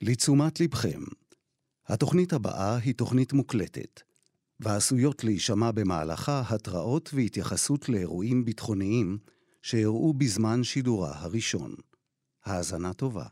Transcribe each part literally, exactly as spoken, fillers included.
לתשומת לבכם. התוכנית הבאה היא תוכנית מוקלטת, ועשויות להישמע במהלכה התראות והתייחסות לאירועים ביטחוניים שאירעו בזמן שידורה הראשון. האזנה טובה.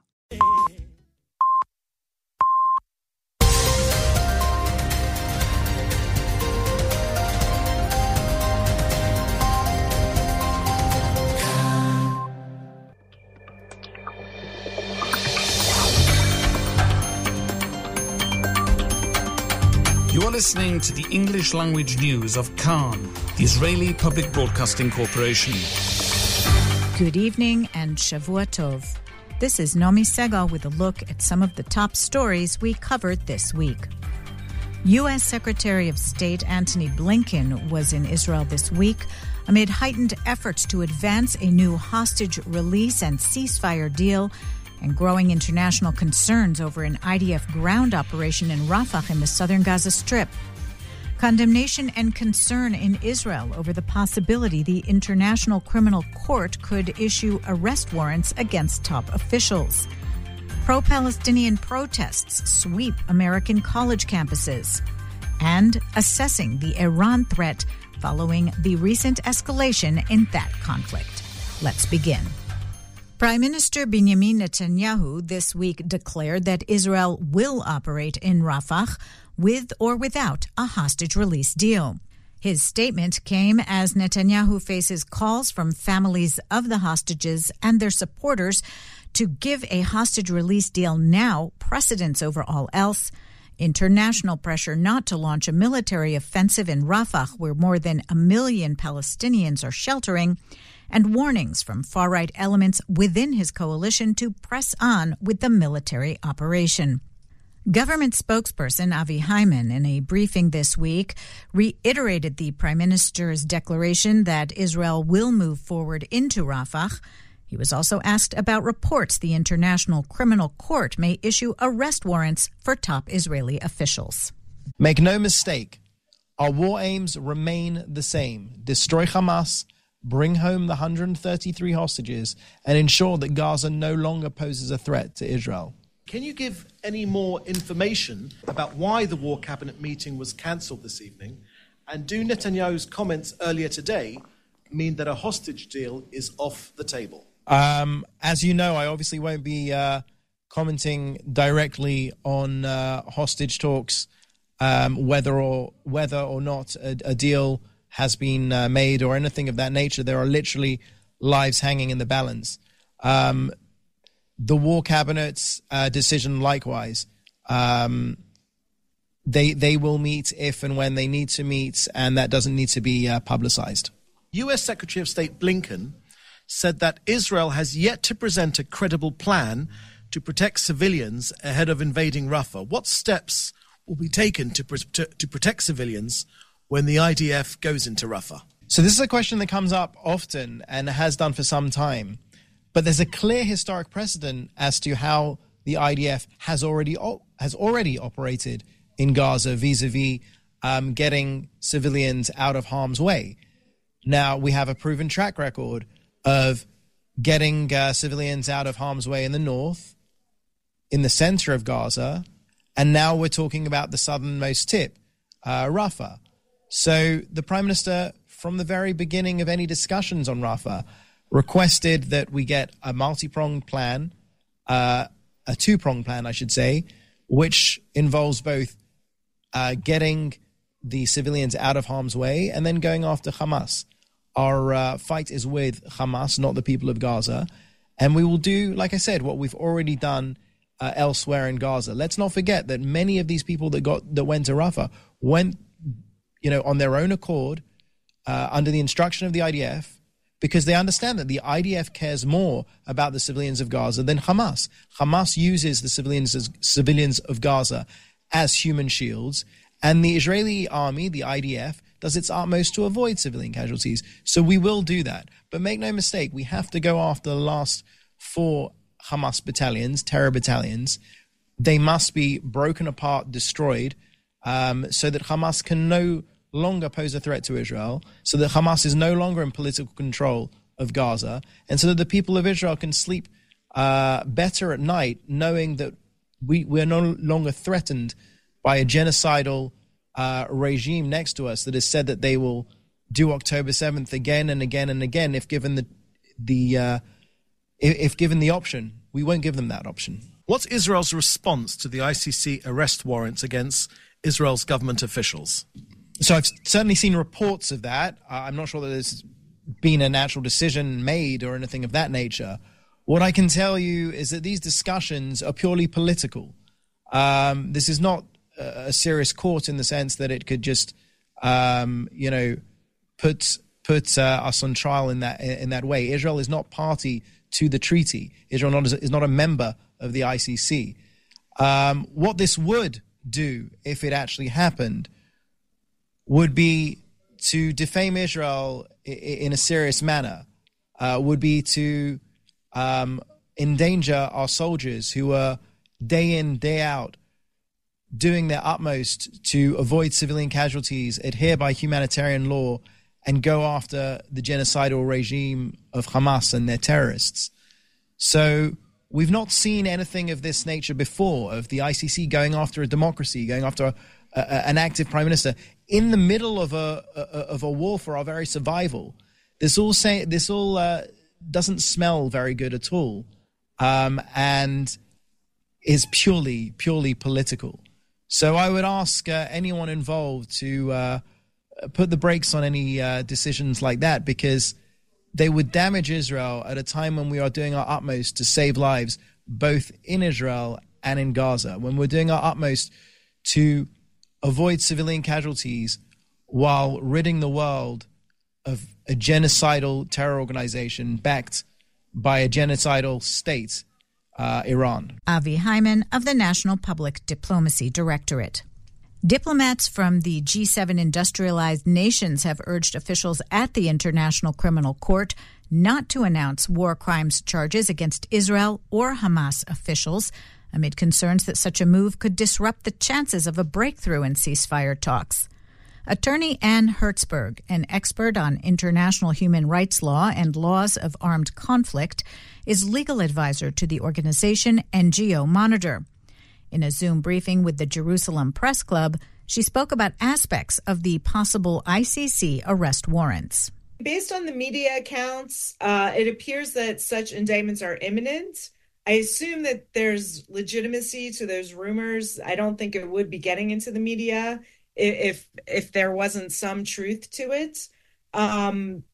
You are listening to the English language news of Khan, the Israeli Public Broadcasting Corporation. Good evening and Shavua Tov. This is Nomi Segal with a look at some of the top stories we covered this week. U S Secretary of State Antony Blinken was in Israel this week amid heightened efforts to advance a new hostage release and ceasefire deal and growing international concerns over an I D F ground operation in Rafah in the southern Gaza Strip. Condemnation and concern in Israel over the possibility the International Criminal Court could issue arrest warrants against top officials. Pro-Palestinian protests sweep American college campuses. And assessing the Iran threat following the recent escalation in that conflict. Let's begin. Prime Minister Benjamin Netanyahu this week declared that Israel will operate in Rafah with or without a hostage release deal. His statement came as Netanyahu faces calls from families of the hostages and their supporters to give a hostage release deal now precedence over all else, international pressure not to launch a military offensive in Rafah where more than a million Palestinians are sheltering, and warnings from far-right elements within his coalition to press on with the military operation. Government spokesperson Avi Hyman, in a briefing this week, reiterated the Prime Minister's declaration that Israel will move forward into Rafah. He was also asked about reports the International Criminal Court may issue arrest warrants for top Israeli officials. Make no mistake, our war aims remain the same. Destroy Hamas, bring home the one hundred thirty-three hostages, and ensure that Gaza no longer poses a threat to Israel. Can you give any more information about why the War Cabinet meeting was cancelled this evening? And do Netanyahu's comments earlier today mean that a hostage deal is off the table? Um, as you know, I obviously won't be uh, commenting directly on uh, hostage talks, um, whether or whether or not a, a deal has been uh, made or anything of that nature. There are literally lives hanging in the balance. Um, the War Cabinet's uh, decision, likewise, um, they they will meet if and when they need to meet, and that doesn't need to be uh, publicized. U S Secretary of State Blinken said that Israel has yet to present a credible plan to protect civilians ahead of invading Rafah. What steps will be taken to, to, to protect civilians when the I D F goes into Rafah? So this is a question that comes up often and has done for some time. But there's a clear historic precedent as to how the I D F has already has already operated in Gaza vis-a-vis um, getting civilians out of harm's way. Now, we have a proven track record of getting uh, civilians out of harm's way in the north, in the center of Gaza, and now we're talking about the southernmost tip, uh, Rafah. So the Prime Minister, from the very beginning of any discussions on Rafah, requested that we get a multi-pronged plan, uh, a two-pronged plan, I should say, which involves both uh, getting the civilians out of harm's way and then going after Hamas. Our uh, fight is with Hamas, not the people of Gaza. And we will do, like I said, what we've already done uh, elsewhere in Gaza. Let's not forget that many of these people that got that went to Rafah went, you know, on their own accord, uh, under the instruction of the I D F, because they understand that the I D F cares more about the civilians of Gaza than Hamas. Hamas uses the civilians as civilians of Gaza as human shields, and the Israeli army, the I D F, does its utmost to avoid civilian casualties. So we will do that. But make no mistake, we have to go after the last four Hamas battalions, terror battalions. They must be broken apart, destroyed, um, so that Hamas can no longer pose a threat to Israel, so that Hamas is no longer in political control of Gaza, and so that the people of Israel can sleep uh, better at night, knowing that we, we're no longer threatened by a genocidal uh, regime next to us that has said that they will do October seventh again and again and again if given the the uh, if, if given the option. We won't give them that option. What's Israel's response to the I C C arrest warrants against Israel's government officials? So I've certainly seen reports of that. Uh, I'm not sure that there's been a natural decision made or anything of that nature. What I can tell you is that these discussions are purely political. Um, this is not a, a serious court in the sense that it could just, um, you know, put put uh, us on trial in that in that way. Israel is not party to the treaty. Israel not, is not a member of the I C C. Um, what this would do, if it actually happened, would be to defame Israel in a serious manner, uh, would be to um, endanger our soldiers who are day in, day out doing their utmost to avoid civilian casualties, adhere by humanitarian law, and go after the genocidal regime of Hamas and their terrorists. So we've not seen anything of this nature before, of the I C C going after a democracy, going after a, a, an active prime minister in the middle of a, a of a war for our very survival. This all say this all uh, doesn't smell very good at all, um, and is purely purely political. So I would ask uh, anyone involved to uh, put the brakes on any uh, decisions like that, because they would damage Israel at a time when we are doing our utmost to save lives, both in Israel and in Gaza, when we're doing our utmost to avoid civilian casualties while ridding the world of a genocidal terror organization backed by a genocidal state, uh, Iran. Avi Hyman of the National Public Diplomacy Directorate. Diplomats from the G seven industrialized nations have urged officials at the International Criminal Court not to announce war crimes charges against Israel or Hamas officials, amid concerns that such a move could disrupt the chances of a breakthrough in ceasefire talks. Attorney Ann Hertzberg, an expert on international human rights law and laws of armed conflict, is legal advisor to the organization N G O Monitor. In a Zoom briefing with the Jerusalem Press Club, she spoke about aspects of the possible I C C arrest warrants. Based on the media accounts, uh, it appears that such indictments are imminent. I assume that there's legitimacy to those rumors. I don't think it would be getting into the media if if there wasn't some truth to it. Um,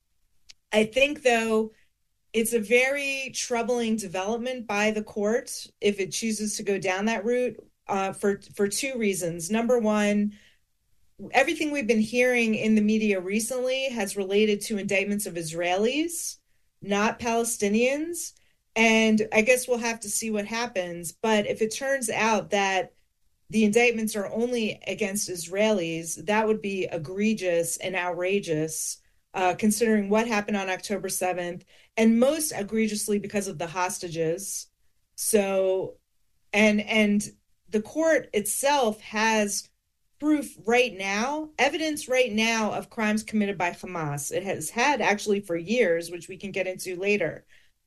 I think, though, it's a very troubling development by the court if it chooses to go down that route uh, for, for two reasons. Number one, everything we've been hearing in the media recently has related to indictments of Israelis, not Palestinians. And I guess we'll have to see what happens. But if it turns out that the indictments are only against Israelis, that would be egregious and outrageous, uh, considering what happened on October seventh, and most egregiously because of the hostages. So, and and the court itself has proof right now, evidence right now of crimes committed by Hamas. It has had actually for years, which we can get into later.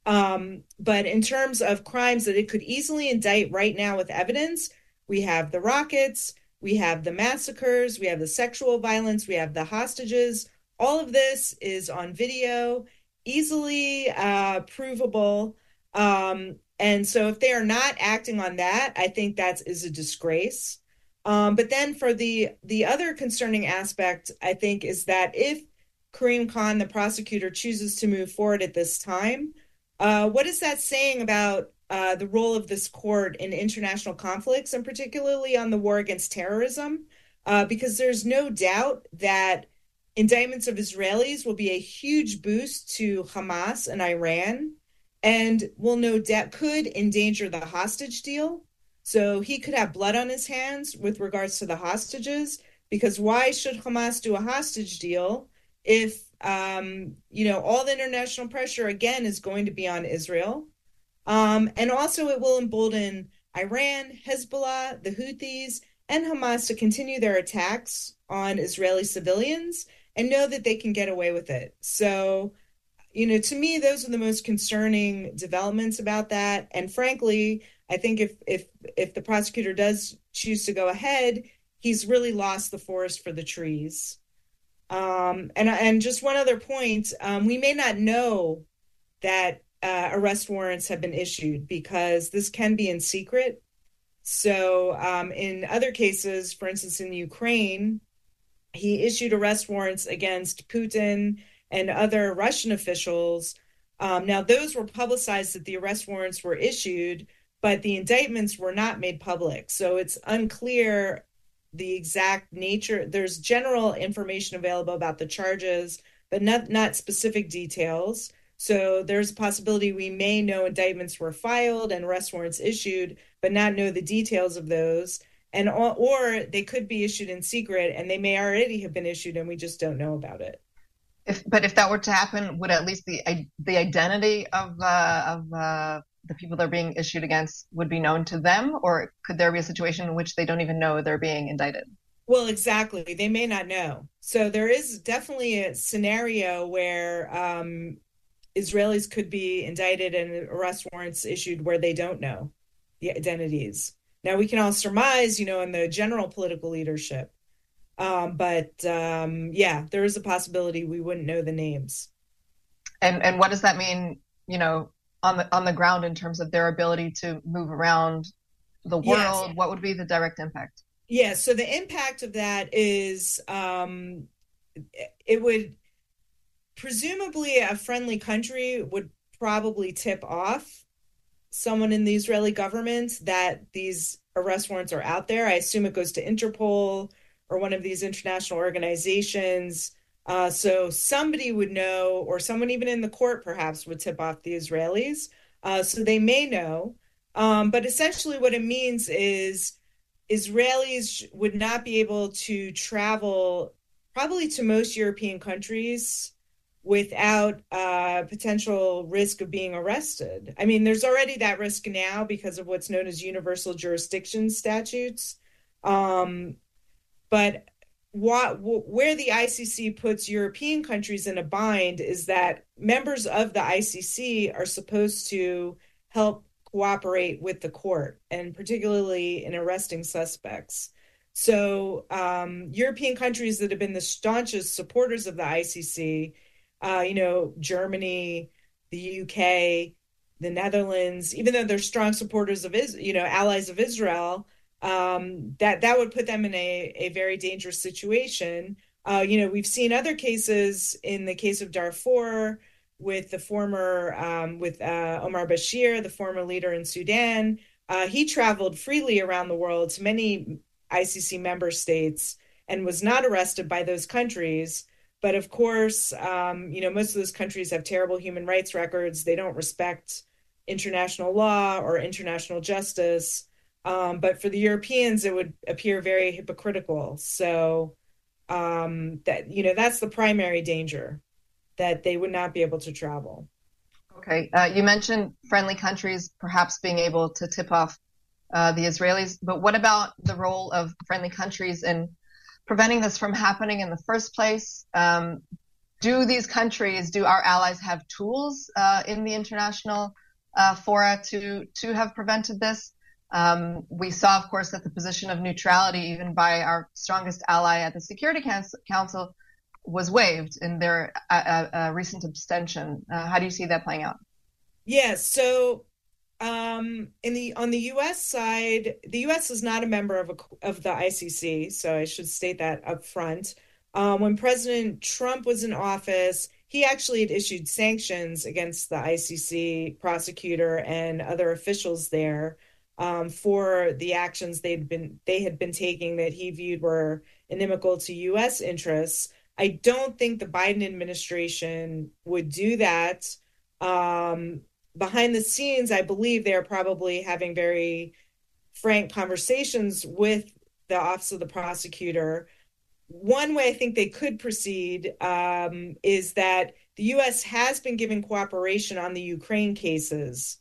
Um, but in terms of crimes that it could easily indict right now with evidence, we have the rockets, we have the massacres, we have the sexual violence, we have the hostages. All of this is on video, easily uh, provable. Um, and so if they are not acting on that, I think that is a disgrace. Um, but then for the, the other concerning aspect, I think, is that if Karim Khan, the prosecutor, chooses to move forward at this time, uh, what is that saying about uh, the role of this court in international conflicts, and particularly on the war against terrorism? Uh, because there's no doubt that indictments of Israelis will be a huge boost to Hamas and Iran, and will no doubt could endanger the hostage deal. So he could have blood on his hands with regards to the hostages, because why should Hamas do a hostage deal if, um, you know, all the international pressure, again, is going to be on Israel? Um, and also it will embolden Iran, Hezbollah, the Houthis, and Hamas to continue their attacks on Israeli civilians and know that they can get away with it. So, you know, to me, those are the most concerning developments about that. And frankly, I think if if if the prosecutor does choose to go ahead, he's really lost the forest for the trees. Um, and and just one other point, um, we may not know that uh, arrest warrants have been issued because this can be in secret. So um, in other cases, for instance, in Ukraine, he issued arrest warrants against Putin and other Russian officials. Um, now, those were publicized that the arrest warrants were issued, but the indictments were not made public. So it's unclear the exact nature. There's general information available about the charges, but not, not specific details. So there's a possibility we may know indictments were filed and arrest warrants issued, but not know the details of those. And or they could be issued in secret, and they may already have been issued, and we just don't know about it. If, but if that were to happen, would at least the the identity of uh, of uh, the people they're being issued against would be known to them, or could there be a situation in which they don't even know they're being indicted? Well, exactly. They may not know. So there is definitely a scenario where um, Israelis could be indicted and arrest warrants issued where they don't know the identities. Now, we can all surmise, you know, in the general political leadership. Um, but, um, yeah, there is a possibility we wouldn't know the names. And and what does that mean, you know, on the on the ground in terms of their ability to move around the world? Yes. What would be the direct impact? Yeah, so the impact of that is um, it would presumably a friendly country would probably tip off someone in the Israeli government that these arrest warrants are out there. I assume it goes to Interpol or one of these international organizations. Uh, so somebody would know, or someone even in the court perhaps would tip off the Israelis. Uh, so they may know. Um, but essentially what it means is Israelis would not be able to travel probably to most European countries without uh, potential risk of being arrested. I mean, there's already that risk now because of what's known as universal jurisdiction statutes. Um, but what, where the I C C puts European countries in a bind is that members of the I C C are supposed to help cooperate with the court, and particularly in arresting suspects. So um, European countries that have been the staunchest supporters of the I C C, Uh, you know, Germany, the U K, the Netherlands, even though they're strong supporters of, Is- you know, allies of Israel, um, that that would put them in a, a very dangerous situation. Uh, you know, we've seen other cases in the case of Darfur with the former, um, with uh, Omar Bashir, the former leader in Sudan. Uh, he traveled freely around the world to many I C C member states and was not arrested by those countries. But of course, um, you know, most of those countries have terrible human rights records. They don't respect international law or international justice. Um, but for the Europeans, it would appear very hypocritical. So um, that, you know, that's the primary danger, that they would not be able to travel. Okay. Uh, you mentioned friendly countries perhaps being able to tip off uh, the Israelis. But what about the role of friendly countries in preventing this from happening in the first place? Um, do these countries, do our allies have tools uh, in the international uh, fora to to have prevented this? Um, we saw, of course, that the position of neutrality, even by our strongest ally at the Security Council, was waived in their uh, uh, recent abstention. Uh, how do you see that playing out? Yeah, so Um, in the on the U S side, the U S is not a member of a, of the I C C, so I should state that up front. Um, when President Trump was in office, he actually had issued sanctions against the I C C prosecutor and other officials there um, for the actions they'd been they had been taking that he viewed were inimical to U S interests. I don't think the Biden administration would do that. Um, Behind the scenes, I believe they're probably having very frank conversations with the Office of the Prosecutor. One way I think they could proceed um, is that the U S has been giving cooperation on the Ukraine cases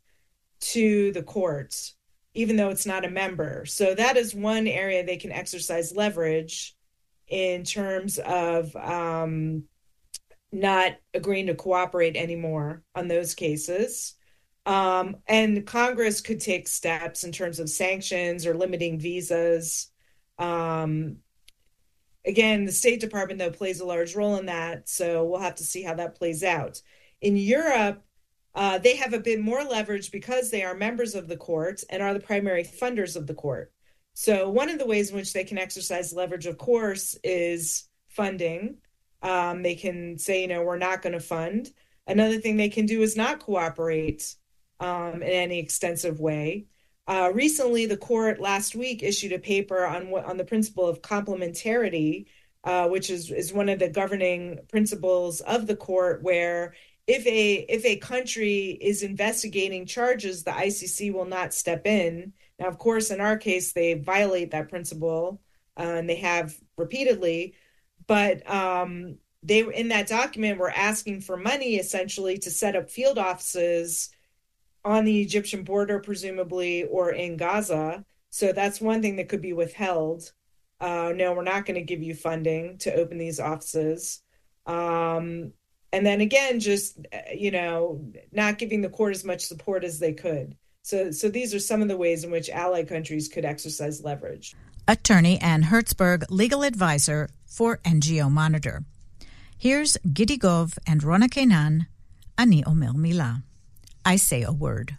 to the courts, even though it's not a member. So that is one area they can exercise leverage in terms of um, not agreeing to cooperate anymore on those cases. Um, and Congress could take steps in terms of sanctions or limiting visas. Um, again, the State Department, though, plays a large role in that, so we'll have to see how that plays out. In Europe, uh, they have a bit more leverage because they are members of the court and are the primary funders of the court. So one of the ways in which they can exercise leverage, of course, is funding. Um, they can say, you know, we're not going to fund. Another thing they can do is not cooperate um, in any extensive way. Uh, recently, the court last week issued a paper on on the principle of complementarity, uh, which is, is one of the governing principles of the court, where if a if a country is investigating charges, the I C C will not step in. Now, of course, in our case, they violate that principle, uh, and they have repeatedly. But um, they in that document were asking for money, essentially, to set up field offices on the Egyptian border, presumably, or in Gaza. So that's one thing that could be withheld. Uh, no, we're not going to give you funding to open these offices. Um, and then again, just, you know, not giving the court as much support as they could. So, so these are some of the ways in which allied countries could exercise leverage. Attorney Ann Hertzberg, legal advisor for N G O Monitor. Here's Gidi Gov and Rona Kenan, Ani Omer Mila. I say a word.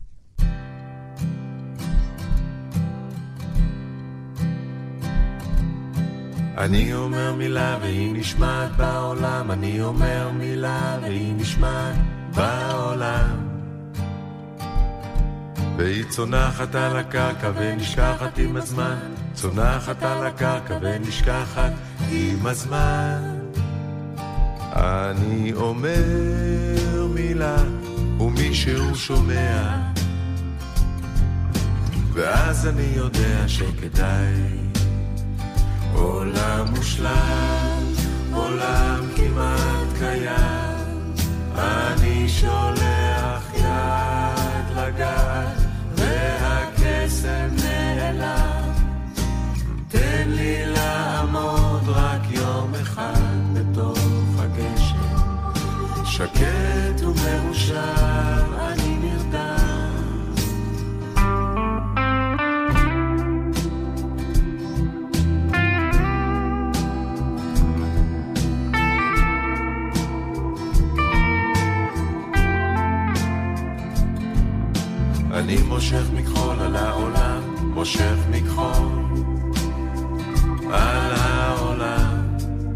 אני אומר מילה והיא נשמעת בעולם, אני אומר מילה והיא נשמעת בעולם. והיא צונחת על הקרקע ונשכחת עם הזמן, צונחת על הקרקע ונשכחת עם הזמן. אני אומר מילה ומישהו שומע, ואז אני יודע שכדאי. עולם מושלם, עולם כמעט קיים, אני שולח יד לגעת והקסם נעלם. תן לי לעמוד רק יום אחד בתוך הגשם, שקט ומאושר אני נרדם. אני מושך מכחול על העולם, מושך מכחול על העולם,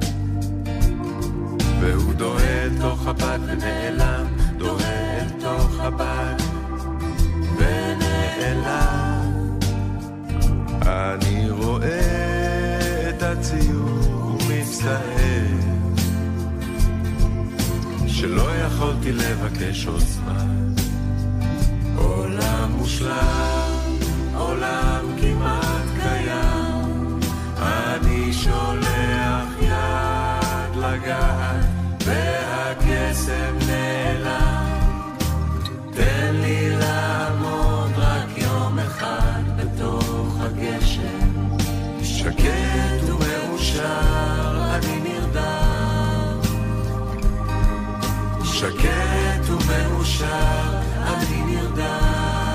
והוא דוהה תוך הבד ונעלם, דוהה תוך הבד ונעלם. אני רואה את הציור ומצטער שלא יכולתי לבקש עוד זמן. עולם מושלם, עולם כמעט קיים, אני שולח יד לגעת והקסם נעלם. תן לי לעמוד רק יום אחד בתוך הגשם, שקט ומאושר אני נרדם. שקט ומאושר אני נרדם.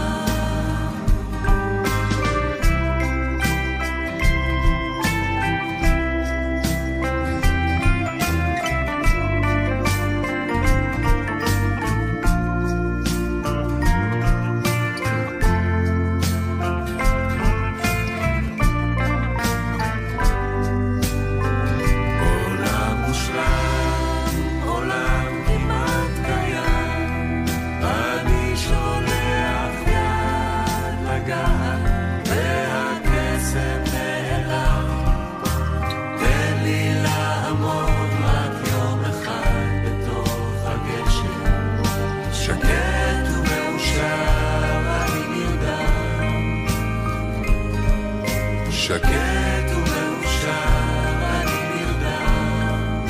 שקט ומאושר אני נרדם.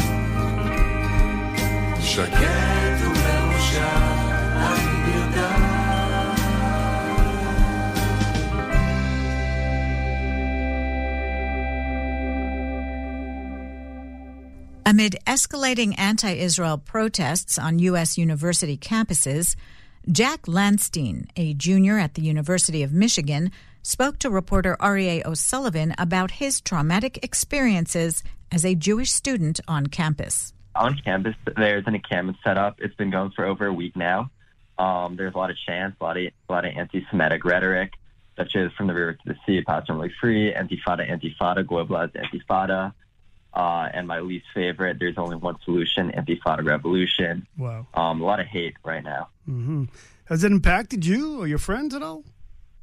שקט ומאושר אני נרדם. Amid escalating anti-Israel protests on U S university campuses, Jack Landstein, a junior at the University of Michigan, spoke to reporter Aryeh O'Sullivan about his traumatic experiences as a Jewish student on campus. On campus, there's an encampment set up. It's been going for over a week now. Um, there's a lot of chants, a lot of, a lot of anti-Semitic rhetoric, such as from the river to the sea, Palestine free, Intifada, Intifada, Globalized Intifada. Uh, and my least favorite, there's only one solution, Intifada revolution. Wow. Um, a lot of hate right now. Mm-hmm. Has it impacted you or your friends at all?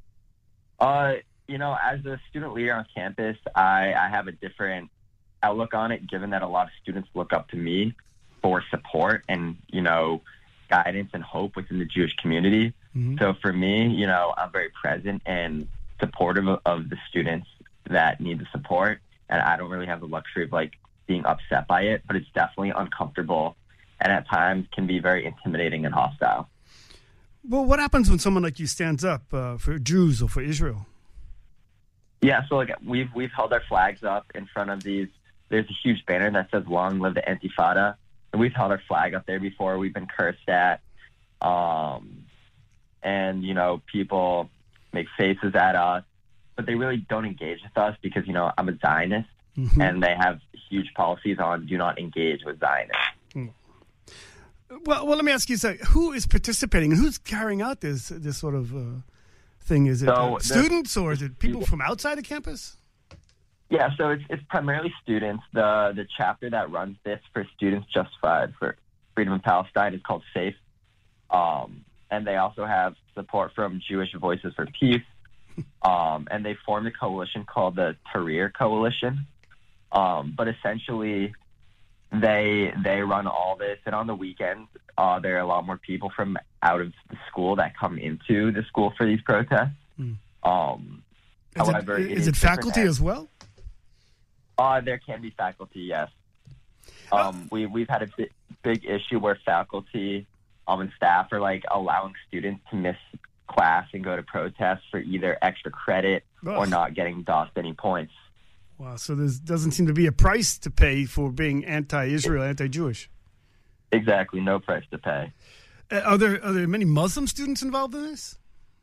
Uh, you know, as a student leader on campus, I, I have a different outlook on it, given that a lot of students look up to me for support and, you know, guidance and hope within the Jewish community. Mm-hmm. So for me, you know, I'm very present and supportive of, of the students that need the support. And I don't really have the luxury of, like, being upset by it, but it's definitely uncomfortable and at times can be very intimidating and hostile. Well, what happens when someone like you stands up uh, for Jews or for Israel? Yeah, so like we've we've held our flags up in front of these. There's a huge banner that says "Long Live the Intifada," and we've held our flag up there before. We've been cursed at, um, and you know, people make faces at us, but they really don't engage with us because, you know, I'm a Zionist, mm-hmm. and they have huge policies on do not engage with Zionists. Mm. Well, well, let me ask you, so who is participating and who's carrying out this this sort of uh, thing? Is it so uh, students or is it people from outside the campus? Yeah, so it's it's primarily students. The the chapter that runs this for Students Justified for Freedom in Palestine is called SAFE, um, and they also have support from Jewish Voices for Peace, um, and they formed a coalition called the Tahrir Coalition. Um, but essentially, they they run all this, and on the weekends, uh, there are a lot more people from out of the school that come into the school for these protests. Mm. Um, is however, it, it is is it faculty as well? Uh, there can be faculty, yes. Um, oh. we, we've had a big, big issue where faculty um, and staff are, like, allowing students to miss class and go to protests for either extra credit oh. or not getting dossed any points. Wow, so there doesn't seem to be a price to pay for being anti-Israel, anti-Jewish. Exactly, no price to pay. Uh, are there are there many Muslim students involved in this?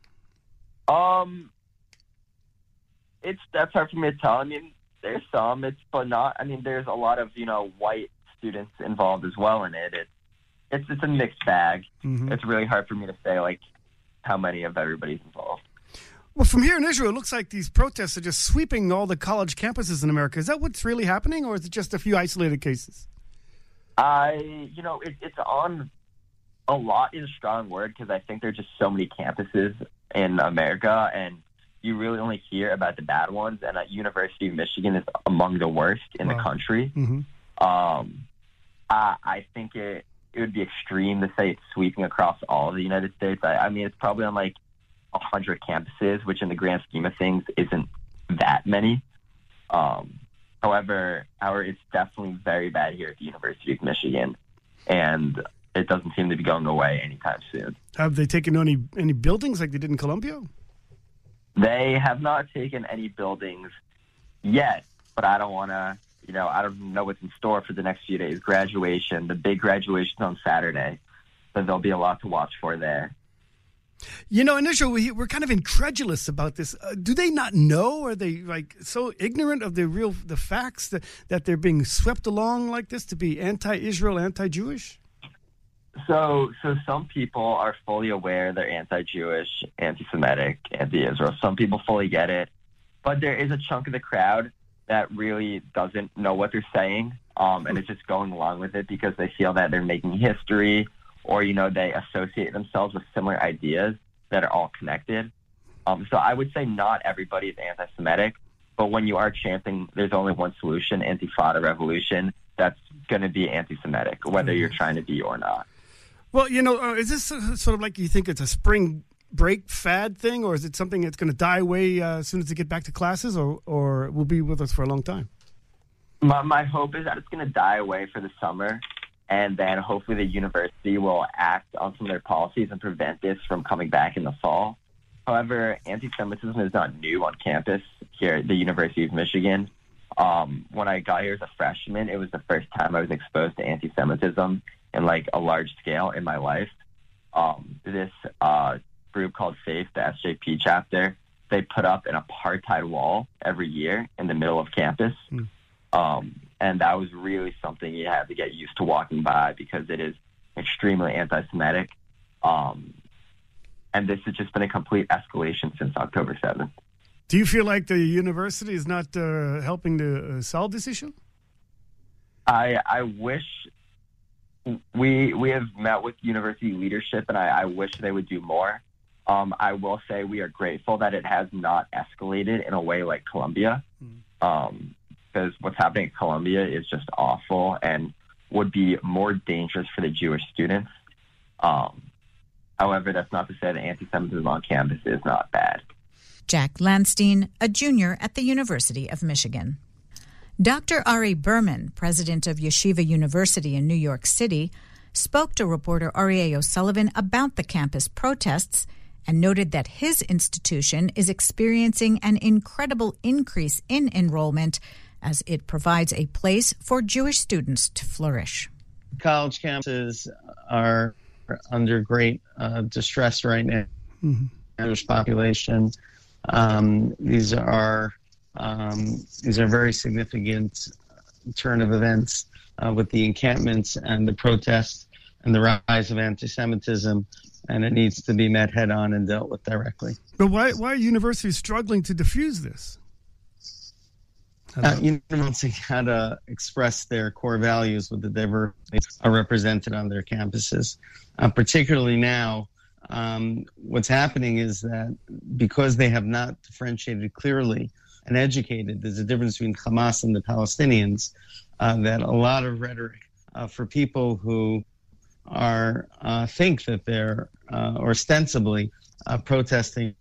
Um, it's that's hard for me to tell. I mean, there's some, it's but not. I mean, there's a lot of, you know, white students involved as well in it. It's it's it's a mixed bag. Mm-hmm. It's really hard for me to say like how many of everybody's involved. Well, from here in Israel, it looks like these protests are just sweeping all the college campuses in America. Is that what's really happening, or is it just a few isolated cases? I, you know, it, it's on a lot is a strong word because I think there's just so many campuses in America, and you really only hear about the bad ones. And at University of Michigan is among the worst in wow. the country. Mm-hmm. Um, I, I think it it would be extreme to say it's sweeping across all of the United States. I, I mean, it's probably on like one hundred campuses, which in the grand scheme of things isn't that many. Um, however, our it's definitely very bad here at the University of Michigan, and it doesn't seem to be going away anytime soon. Have they taken any any buildings like they did in Columbia? They have not taken any buildings yet, but I don't want to, you know, I don't know what's in store for the next few days. Graduation, the big graduation's on Saturday, so there'll be a lot to watch for there. You know, in Israel, we, we're kind of incredulous about this. Uh, do they not know? Are they like so ignorant of the real the facts that, that they're being swept along like this to be anti-Israel, anti-Jewish? So, so some people are fully aware they're anti-Jewish, anti-Semitic, anti-Israel. Some people fully get it, but there is a chunk of the crowd that really doesn't know what they're saying, um, and is just going along with it because they feel that they're making history, or, you know, they associate themselves with similar ideas that are all connected. Um, so I would say not everybody is anti-Semitic, but when you are chanting there's only one solution, Intifada revolution, that's going to be anti-Semitic, whether you're trying to be or not. Well, you know, uh, is this uh, sort of like you think it's a spring break fad thing, or is it something that's going to die away uh, as soon as they get back to classes, or, or will be with us for a long time? My, my hope is that it's going to die away for the summer, and then hopefully the university will act on some of their policies and prevent this from coming back in the fall. However, anti-Semitism is not new on campus here at the University of Michigan. Um, when I got here as a freshman, it was the first time I was exposed to anti-Semitism in like a large scale in my life. um, this uh, group called FAITH, the S J P chapter, they put up an apartheid wall every year in the middle of campus. Mm. Um, and that was really something you had to get used to walking by because it is extremely anti-Semitic. Um, and this has just been a complete escalation since October seventh. Do you feel like the university is not uh, helping to uh, solve this issue? I I wish we we have met with university leadership, and I, I wish they would do more. Um, I will say we are grateful that it has not escalated in a way like Columbia, mm. um, because what's happening at Columbia is just awful and would be more dangerous for the Jewish students. Um, however, that's not to say that anti-Semitism on campus is not bad. Jack Landstein, a junior at the University of Michigan. Doctor Ari Berman, president of Yeshiva University in New York City, spoke to reporter Aryeh O'Sullivan about the campus protests and noted that his institution is experiencing an incredible increase in enrollment as it provides a place for Jewish students to flourish. College campuses are under great uh, distress right now. Mm-hmm. Jewish population. Um, these are um, these are very significant turn of events uh, with the encampments and the protests and the rise of anti-Semitism, and it needs to be met head on and dealt with directly. But why why are universities struggling to diffuse this? Uh, universities how to express their core values with the diversity are represented on their campuses, uh, particularly now. Um, what's happening is that because they have not differentiated clearly and educated, there's a difference between Hamas and the Palestinians, uh, that a lot of rhetoric uh, for people who are uh, think that they're uh, ostensibly uh, protesting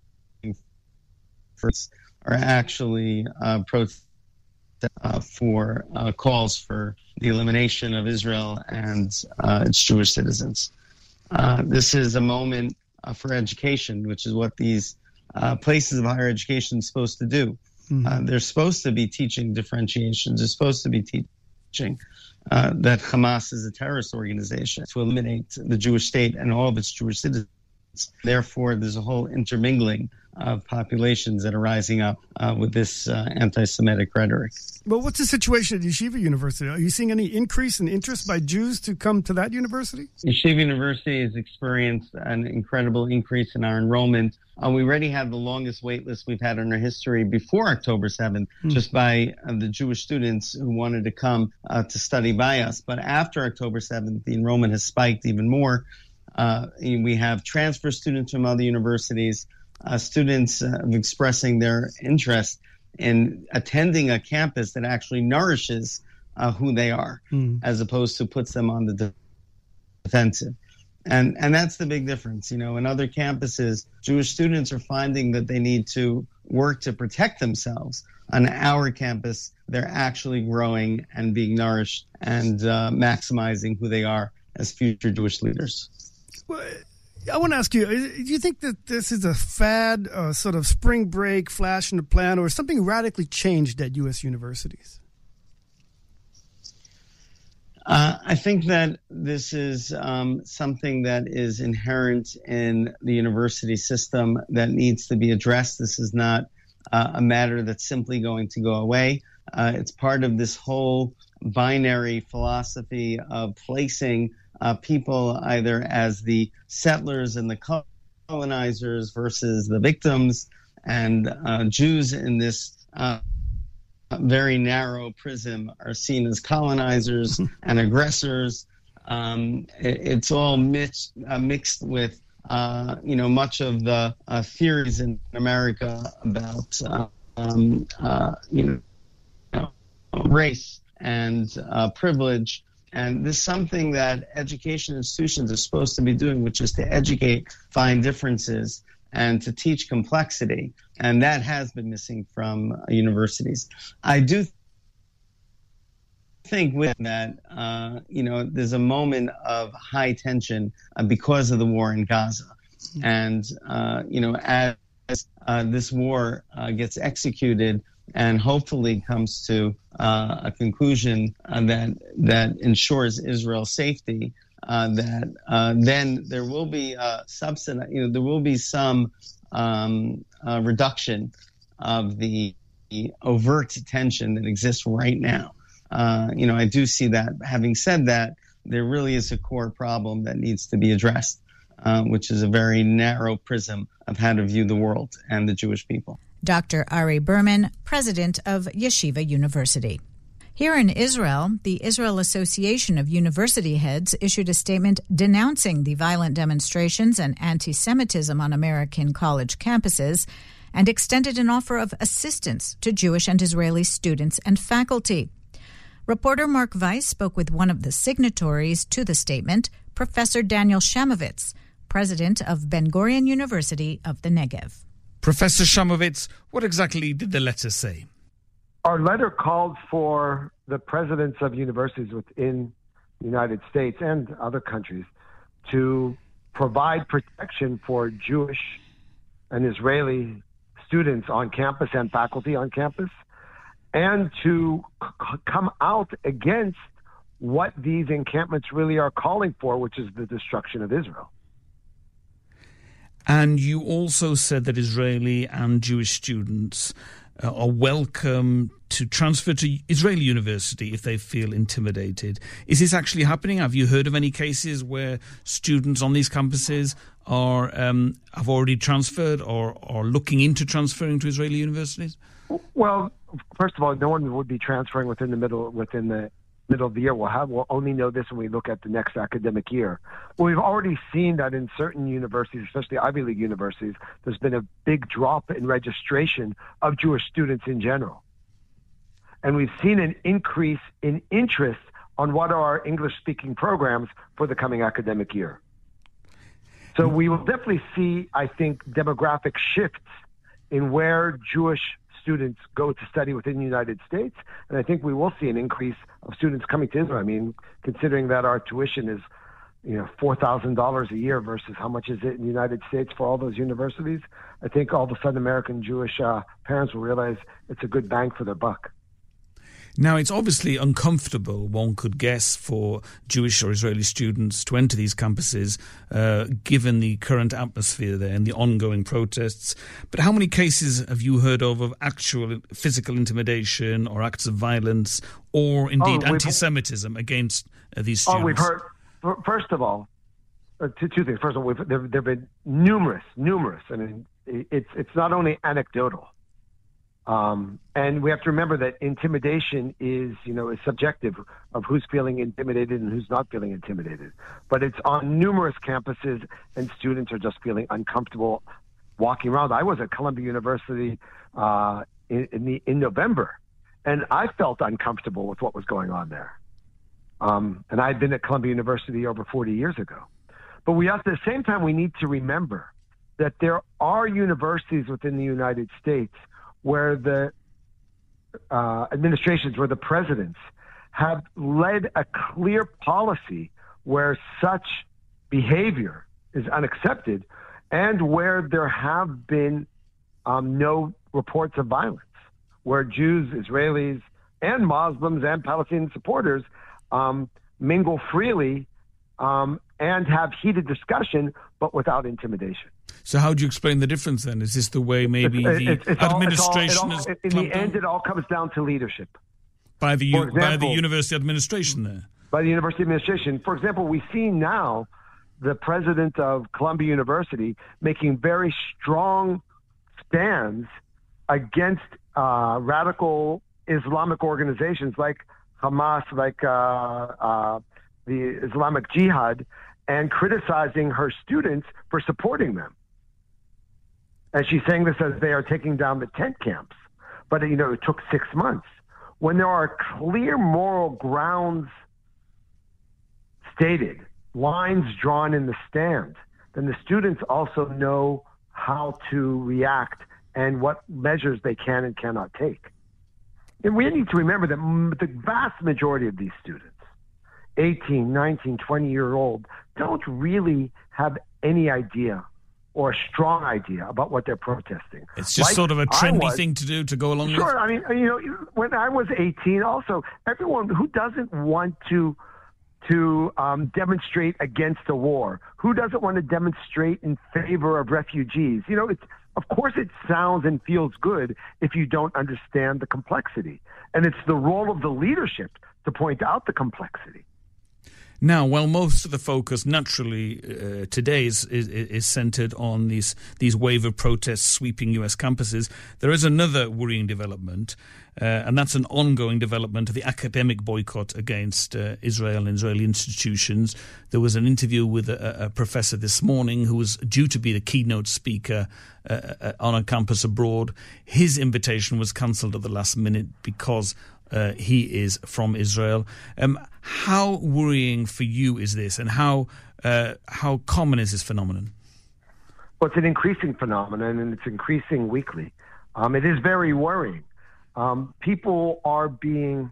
for, are actually uh, protesting uh, for uh, calls for the elimination of Israel and uh, its Jewish citizens. Uh, this is a moment uh, for education, which is what these uh, places of higher education are supposed to do. Mm-hmm. Uh, they're supposed to be teaching differentiations. They're supposed to be teaching uh, that Hamas is a terrorist organization to eliminate the Jewish state and all of its Jewish citizens. Therefore, there's a whole intermingling of populations that are rising up uh, with this uh, anti-Semitic rhetoric. Well, what's the situation at Yeshiva University? Are you seeing any increase in interest by Jews to come to that university? Yeshiva University has experienced an incredible increase in our enrollment. Uh, we already have the longest wait list we've had in our history before October seventh, mm. just by uh, the Jewish students who wanted to come uh, to study by us. But after October seventh, the enrollment has spiked even more. Uh, we have transfer students from other universities, uh, students uh, expressing their interest in attending a campus that actually nourishes uh, who they are, mm. as opposed to puts them on the defensive. And and that's the big difference. You know, in other campuses, Jewish students are finding that they need to work to protect themselves. On our campus, they're actually growing and being nourished and uh, maximizing who they are as future Jewish leaders. Well, I want to ask you, do you think that this is a fad, a sort of spring break flash in the plan, or something radically changed at U S universities? Uh, I think that this is um, something that is inherent in the university system that needs to be addressed. This is not uh, a matter that's simply going to go away. Uh, it's part of this whole binary philosophy of placing Uh, people either as the settlers and the colonizers versus the victims, and uh, Jews in this uh, very narrow prism are seen as colonizers and aggressors. Um, it, it's all mixed, uh, mixed with, uh, you know, much of the uh, theories in America about, uh, um, uh, you know, race and uh, privilege. And this is something that education institutions are supposed to be doing, which is to educate, find differences, and to teach complexity. And that has been missing from uh, universities. I do think with that, uh, you know, there's a moment of high tension uh, because of the war in Gaza. And, uh, you know, as uh, this war uh, gets executed, and hopefully comes to uh, a conclusion uh, that that ensures Israel's safety, uh, that uh, then there will be uh, subsidi- you know, there will be some um, uh, reduction of the overt tension that exists right now. Uh, you know, I do see that. Having said that, there really is a core problem that needs to be addressed, uh, which is a very narrow prism of how to view the world and the Jewish people. Doctor Ari Berman, president of Yeshiva University. Here in Israel, the Israel Association of University Heads issued a statement denouncing the violent demonstrations and anti-Semitism on American college campuses and extended an offer of assistance to Jewish and Israeli students and faculty. Reporter Mark Weiss spoke with one of the signatories to the statement, Professor Daniel Shamovitz, president of Ben-Gurion University of the Negev. Professor Shamovitz, what exactly did the letter say? Our letter called for the presidents of universities within the United States and other countries to provide protection for Jewish and Israeli students on campus and faculty on campus, and to c- come out against what these encampments really are calling for, which is the destruction of Israel. And you also said that Israeli and Jewish students uh, are welcome to transfer to Israeli university if they feel intimidated. Is this actually happening? Have you heard of any cases where students on these campuses are um, have already transferred or are looking into transferring to Israeli universities? Well, first of all, no one would be transferring within the middle within the middle of the year. We'll have we'll only know this when we look at the next academic year. Well, we've already seen that in certain universities, especially Ivy League universities, there's been a big drop in registration of Jewish students in general. And we've seen an increase in interest on what are our English-speaking programs for the coming academic year. So we will definitely see, I think, demographic shifts in where Jewish students go to study within the United States, and I think we will see an increase of students coming to Israel. I mean, considering that our tuition is, you know, four thousand dollars a year versus how much is it in the United States for all those universities, I think all of a sudden American Jewish uh, parents will realize it's a good bang for their buck. Now, it's obviously uncomfortable, one could guess, for Jewish or Israeli students to enter these campuses, uh, given the current atmosphere there and the ongoing protests. But how many cases have you heard of of actual physical intimidation or acts of violence or indeed oh, anti-Semitism against uh, these students? Oh, we've heard, first of all, uh, two, two things. First of all, we've, there, there have been numerous, numerous. I mean, it's it's not only anecdotal. Um, and we have to remember that intimidation is, you know, is subjective of who's feeling intimidated and who's not feeling intimidated. But it's on numerous campuses, and students are just feeling uncomfortable walking around. I was at Columbia University uh, in, in, the, in November, and I felt uncomfortable with what was going on there. Um, and I'd been at Columbia University over forty years ago. But we at the same time, we need to remember that there are universities within the United States where the uh, administrations, where the presidents have led a clear policy where such behavior is unaccepted, and where there have been um, no reports of violence, where Jews, Israelis, and Muslims and Palestinian supporters um, mingle freely um, and have heated discussion, but without intimidation. So how do you explain the difference then? Is this the way maybe it's, the it's, it's administration all, it's all, is... In the end, it all comes down to leadership. By the, example, by the university administration there? By the university administration. For example, we see now the president of Columbia University making very strong stands against uh, radical Islamic organizations like Hamas, like uh, uh, the Islamic Jihad, and criticizing her students for supporting them. And she's saying this as they are taking down the tent camps. But, you know, it took six months. When there are clear moral grounds stated, lines drawn in the stand, then the students also know how to react and what measures they can and cannot take. And we need to remember that the vast majority of these students, eighteen, nineteen, twenty-year-old, don't really have any idea or a strong idea about what they're protesting. It's just like sort of a trendy was, thing to do, to go along sure, with? Sure. I mean, you know, when I was eighteen also, everyone who doesn't want to to um, demonstrate against a war? Who doesn't want to demonstrate in favor of refugees? You know, it's, of course it sounds and feels good if you don't understand the complexity. And it's the role of the leadership to point out the complexity. Now, while most of the focus naturally uh, today is, is, is centered on these these wave of protests sweeping U S campuses, there is another worrying development, uh, and that's an ongoing development of the academic boycott against uh, Israel and Israeli institutions. There was an interview with a, a professor this morning who was due to be the keynote speaker uh, on a campus abroad. His invitation was cancelled at the last minute because Uh, he is from Israel. Um, how worrying for you is this, and how uh, how common is this phenomenon? Well, it's an increasing phenomenon, and it's increasing weekly. Um, it is very worrying. Um, people are being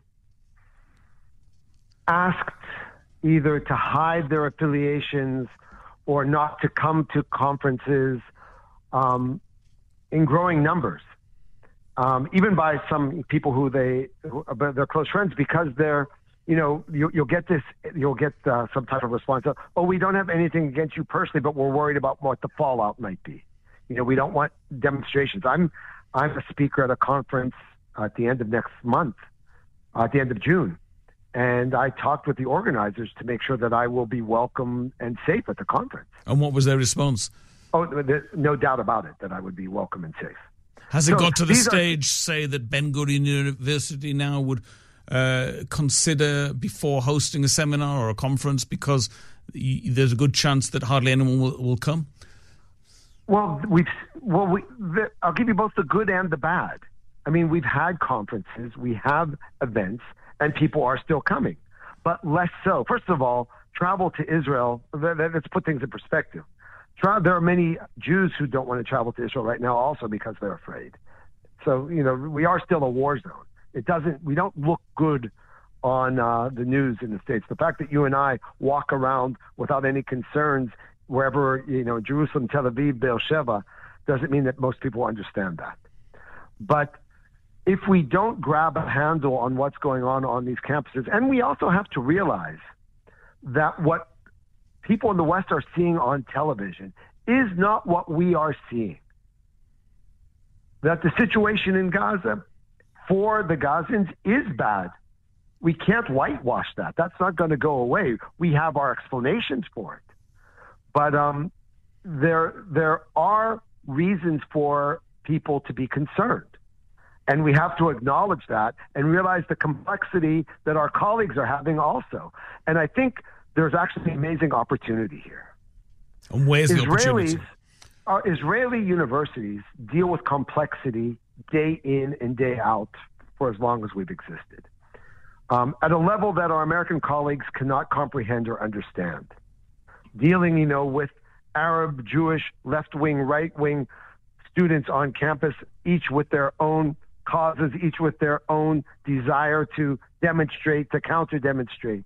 asked either to hide their affiliations or not to come to conferences um, in growing numbers. Um, even by some people who they, who, they're close friends, because they're, you know, you, you'll get this, you'll get uh, some type of response of, oh, we don't have anything against you personally, but we're worried about what the fallout might be. You know, we don't want demonstrations. I'm, I'm a speaker at a conference at the end of next month, uh, at the end of June. And I talked with the organizers to make sure that I will be welcome and safe at the conference. And what was their response? Oh, there's no doubt about it that I would be welcome and safe. Has it so got to the stage, are, say, that Ben Gurion University now would uh, consider before hosting a seminar or a conference, because y- there's a good chance that hardly anyone will, will come? Well, we've well, we, the, I'll give you both the good and the bad. I mean, we've had conferences, we have events, and people are still coming, but less so. First of all, travel to Israel, let's put things in perspective. There are many Jews who don't want to travel to Israel right now also because they're afraid. So, you know, we are still a war zone. It doesn't, we don't look good on uh, the news in the States. The fact that you and I walk around without any concerns wherever, you know, Jerusalem, Tel Aviv, Beersheba, doesn't mean that most people understand that. But if we don't grab a handle on what's going on on these campuses, and we also have to realize that what people in the West are seeing on television is not what we are seeing. That the situation in Gaza for the Gazans is bad. We can't whitewash that. That's not going to go away. We have our explanations for it. But um, there, there are reasons for people to be concerned. And we have to acknowledge that and realize the complexity that our colleagues are having also. And I think there's actually amazing opportunity here. And where's the Israelis, opportunity? Our Israeli universities deal with complexity day in and day out for as long as we've existed, um, at a level that our American colleagues cannot comprehend or understand. Dealing, you know, with Arab, Jewish, left-wing, right-wing students on campus, each with their own causes, each with their own desire to demonstrate, to counter-demonstrate.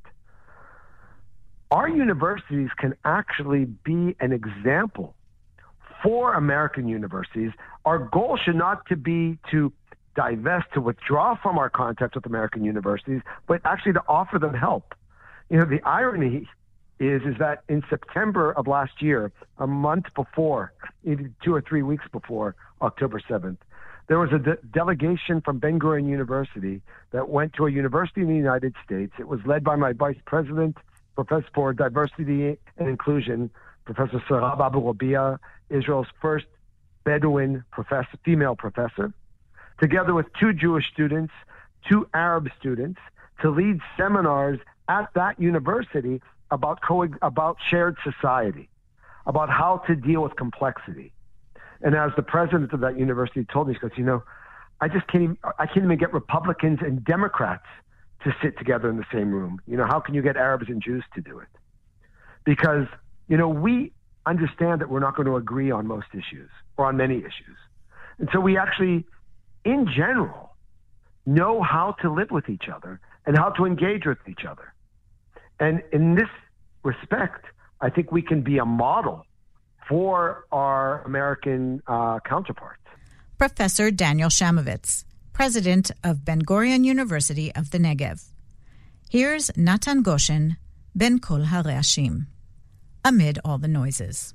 Our universities can actually be an example for American universities. Our goal should not to be to divest, to withdraw from our contact with American universities, but actually to offer them help. You know, the irony is, is that in September of last year, a month before, maybe two or three weeks before October seventh, there was a de- delegation from Ben Gurion University that went to a university in the United States. It was led by my vice president, Professor for Diversity and Inclusion, Professor Sarab Abu Rabia, Israel's first Bedouin professor, female professor, together with two Jewish students, two Arab students, to lead seminars at that university about co- about shared society, about how to deal with complexity. And as the president of that university told me, he goes, you know, I just can't even, I can't even get Republicans and Democrats to sit together in the same room. You know, how can you get Arabs and Jews to do it? Because, you know, we understand that we're not going to agree on most issues or on many issues. And so we actually, in general, know how to live with each other and how to engage with each other. And in this respect, I think we can be a model for our American uh, counterparts. Professor Daniel Shamovitz, president of Ben Gurion University of the Negev. Here's Natan Goshen, בין כל הרעשים. Amid all the noises.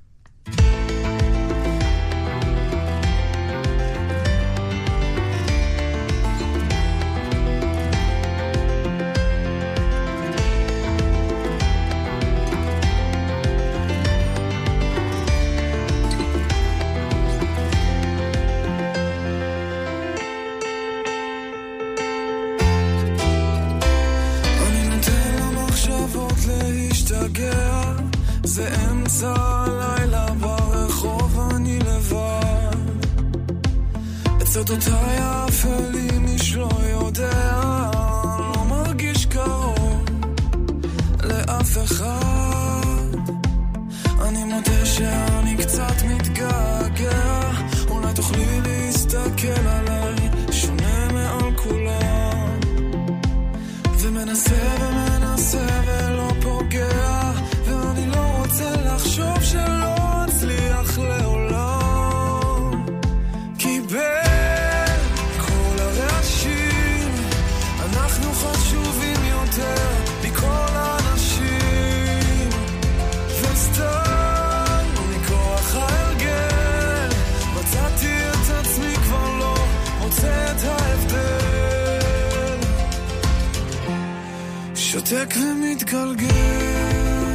זה אמצע הלילה ברחוב אני לבד בצדותיי האפלים איש לא יודע לא מרגיש קרוב לאף אחד אני מודה שאני קצת מתגעגע אולי תוכלי להסתכל עליי שונה מעל כולם ומנסה ומנסה ולא פוגע ואני לא רוצה לחשוב שלא אצליח לעולם כי בין כל הרעשים אנחנו חשובים יותר מכל האנשים וסתם מכוח ההרגל מצאתי את עצמי כבר לא מוצא את ההבדל שותק ומתגלגל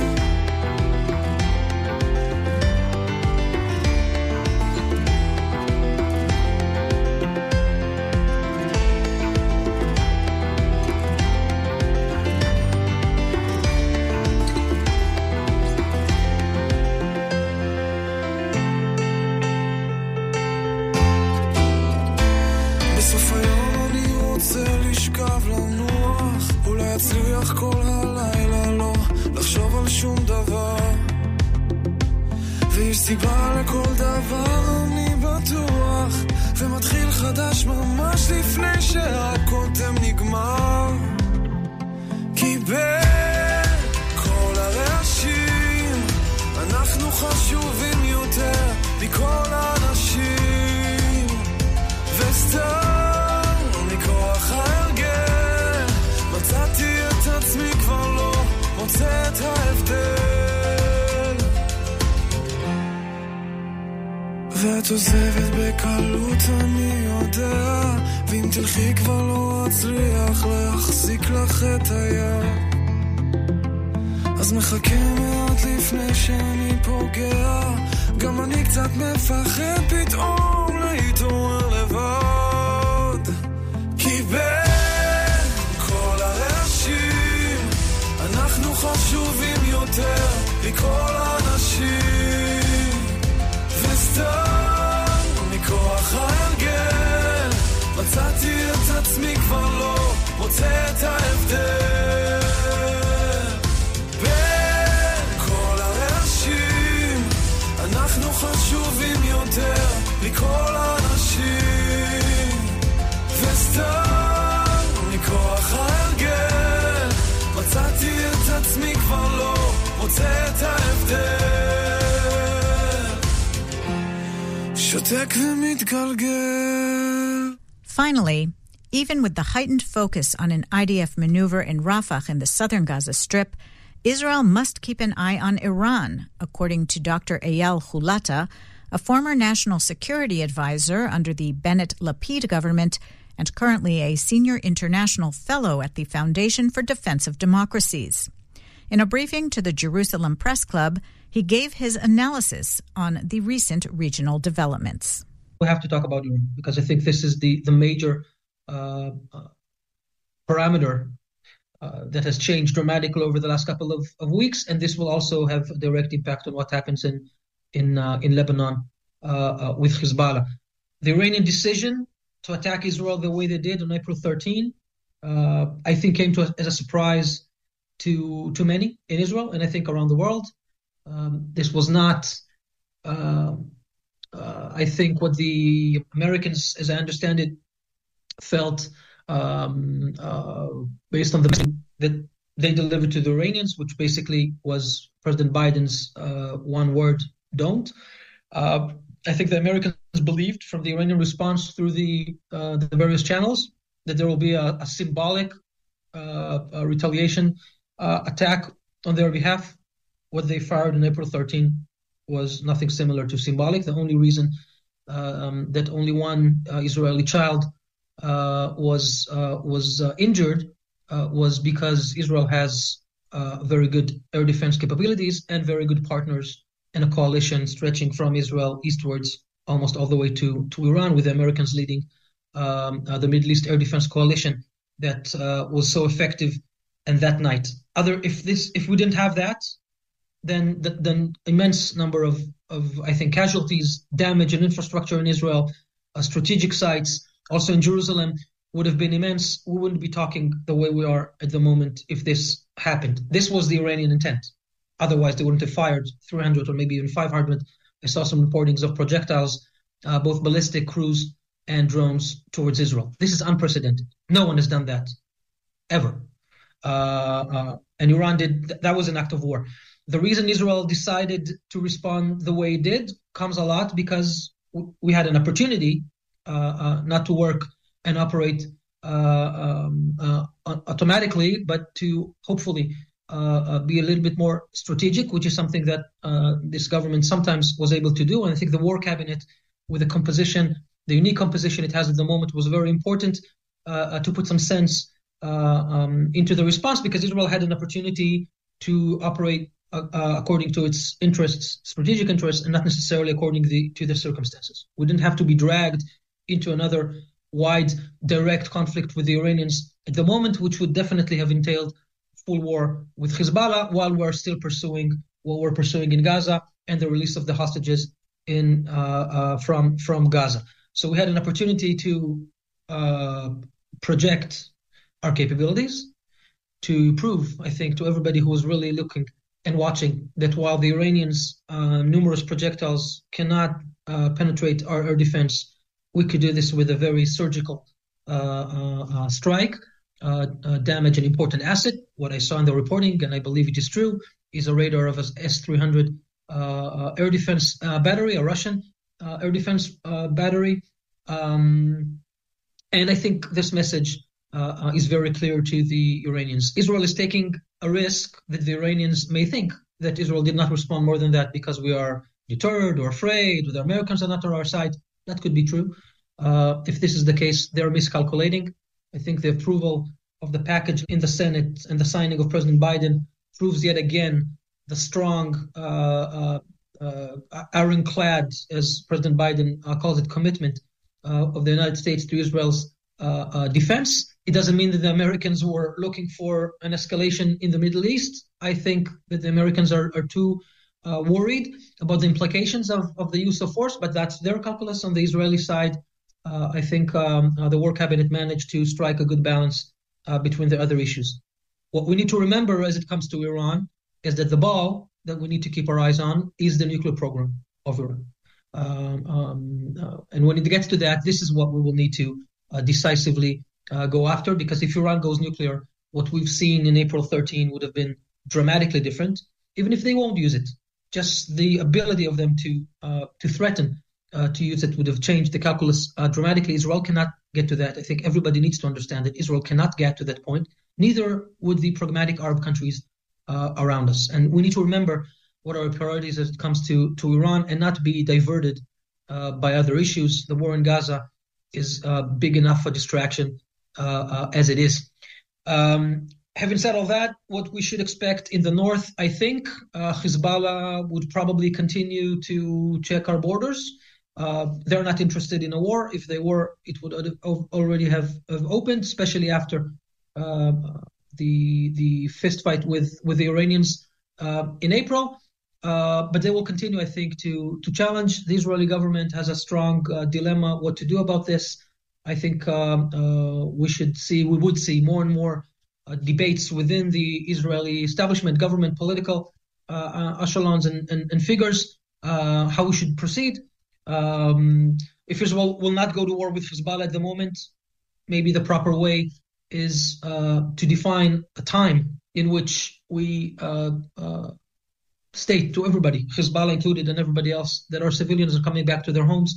אצליח כל הלילה לא לחשוב על שום דבר ויש סיבה לכל דבר אני בטוח ומתחיל חדש ממש לפני שהקודם נגמר כי בין כל הרעשים אנחנו חשובים יותר מכל האנשים וסתם מכוח ההרגל מצאתי את עצמי כבר לא מוצא את ההבדל ואת עוזבת בקלות אני יודע ואם תלכי כבר לא אצליח להחזיק לך את היד אז מחכה מעט לפני שאני פוגע גם אני קצת מפחד פתאום להתעורר לבד כי בין כל הרעשים אנחנו חשובים יותר מכל האנשים וסתם מכוח ההרגל מצאתי את עצמי כבר לא מוצא את ההבדל בין כל הרעשים אנחנו חשובים יותר מכל האנשים וסתם מכוח ההרגל מצאתי את עצמי כבר לא מוצא את ההבדל שותק ומתגלגל. Finally, even with the heightened focus on an I D F maneuver in Rafah in the southern Gaza Strip, Israel must keep an eye on Iran, according to Doctor Eyal Hulata, a former national security advisor under the Bennett-Lapid government and currently a senior international fellow at the Foundation for Defense of Democracies. In a briefing to the Jerusalem Press Club, he gave his analysis on the recent regional developments. We have to talk about Iran because I think this is the, the major uh, uh, parameter uh, that has changed dramatically over the last couple of, of weeks, and this will also have a direct impact on what happens in in uh, in Lebanon uh, uh, with Hezbollah. The Iranian decision to attack Israel the way they did on April thirteenth, uh, I think came to as a surprise to to many in Israel and I think around the world. Um, this was not, uh, uh, I think, what the Americans, as I understand it, felt um, uh, based on the message that they delivered to the Iranians, which basically was President Biden's uh, one word, don't. Uh, I think the Americans believed from the Iranian response through the, uh, the various channels that there will be a, a symbolic uh, a retaliation uh, attack on their behalf. What they fired on April thirteenth was nothing similar to symbolic. The only reason uh, um, that only one uh, Israeli child uh, was uh, was uh, injured uh, was because Israel has uh, very good air defense capabilities and very good partners in a coalition stretching from Israel eastwards almost all the way to, to Iran, with the Americans leading um, uh, the Middle East Air Defense Coalition that uh, was so effective and that night. Other if this if we didn't have that, then the, then immense number of, of I think casualties, damage in infrastructure in Israel, uh, strategic sites, also in Jerusalem, would have been immense. We wouldn't be talking the way we are at the moment if this happened. This was the Iranian intent. Otherwise, they wouldn't have fired three hundred or maybe even five hundred. I saw some reportings of projectiles, uh, both ballistic, cruise, and drones towards Israel. This is unprecedented. No one has done that, ever. Uh, uh, and Iran did, that was an act of war. The reason Israel decided to respond the way it did comes a lot because we had an opportunity uh, uh, not to work and operate uh, um, uh, automatically, but to hopefully uh, uh, be a little bit more strategic, which is something that uh, this government sometimes was able to do. And I think the war cabinet, with the composition, the unique composition it has at the moment, was very important uh, uh, to put some sense uh, um, into the response, because Israel had an opportunity to operate uh, uh, according to its interests, strategic interests, and not necessarily according the, to the circumstances. We didn't have to be dragged into another wide, direct conflict with the Iranians at the moment, which would definitely have entailed full war with Hezbollah, while we're still pursuing what we're pursuing in Gaza and the release of the hostages in uh, uh, from from Gaza. So we had an opportunity to uh, project our capabilities, to prove, I think, to everybody who was really looking and watching, that while the Iranians' uh, numerous projectiles cannot uh, penetrate our air defense, we could do this with a very surgical uh, uh, uh, strike, uh, uh, damage an important asset. What I saw in the reporting, and I believe it is true, is a radar of an S three hundred uh, uh, air defense uh, battery, a Russian uh, air defense uh, battery. Um, and I think this message uh, uh, is very clear to the Iranians. Israel is taking a risk that the Iranians may think that Israel did not respond more than that because we are deterred or afraid, or the Americans are not on our side. That could be true. Uh, if this is the case, they're miscalculating. I think the approval of the package in the Senate and the signing of President Biden proves yet again the strong, uh, uh, uh, ironclad, as President Biden uh, calls it, commitment uh, of the United States to Israel's uh, uh, defense. It doesn't mean that the Americans were looking for an escalation in the Middle East. I think that the Americans are, are too uh, worried about the implications of, of the use of force, but that's their calculus. On the Israeli side, uh, I think um, uh, the war cabinet managed to strike a good balance uh, between the other issues. What we need to remember as it comes to Iran is that the ball that we need to keep our eyes on is the nuclear program of Iran. Um, um, uh, and when it gets to that, this is what we will need to uh, decisively uh, go after, because if Iran goes nuclear, what we've seen in April thirteenth would have been dramatically different, even if they won't use it. Just the ability of them to uh, to threaten uh, to use it would have changed the calculus uh, dramatically. Israel cannot get to that. I think everybody needs to understand that Israel cannot get to that point. Neither would the pragmatic Arab countries uh, around us. And we need to remember what are our priorities as it comes to, to Iran, and not be diverted uh, by other issues. The war in Gaza is uh, big enough a distraction uh, uh, as it is. Um, having said all that, what we should expect in the north, I think, uh, Hezbollah would probably continue to check our borders. Uh, they're not interested in a war. If they were, it would already have, have opened, especially after uh, the the fist fight with, with the Iranians uh, in April. Uh, but they will continue, I think, to to challenge. The Israeli government has a strong uh, dilemma what to do about this. I think um, uh, we should see, we would see more and more uh, debates within the Israeli establishment, government, political uh, uh, echelons and, and, and figures, uh, how we should proceed. Um, if Israel will not go to war with Hezbollah at the moment, maybe the proper way is uh, to define a time in which we uh, uh, state to everybody, Hezbollah included and everybody else, that our civilians are coming back to their homes,